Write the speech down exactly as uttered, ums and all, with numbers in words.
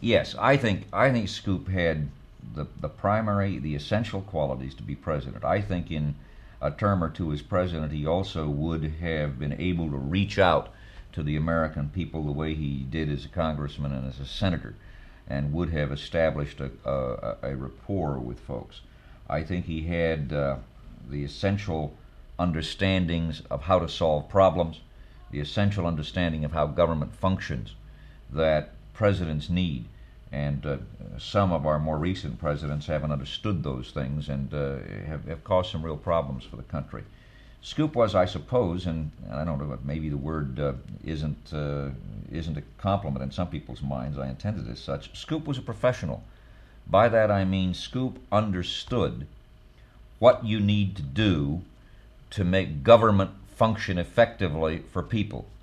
Yes, I think I think Scoop had the the primary, the essential qualities to be president. I think in a term or two as president, he also would have been able to reach out to the American people the way he did as a congressman and as a senator, and would have established a, a, a rapport with folks. I think he had uh, the essential understandings of how to solve problems, the essential understanding of how government functions that presidents need. And uh, some of our more recent presidents haven't understood those things and uh, have, have caused some real problems for the country. Scoop was, I suppose, and, and I don't know, maybe the word uh, isn't uh, isn't a compliment in some people's minds. I intended it as such. Scoop was a professional. By that I mean Scoop understood what you need to do to make government function effectively for people.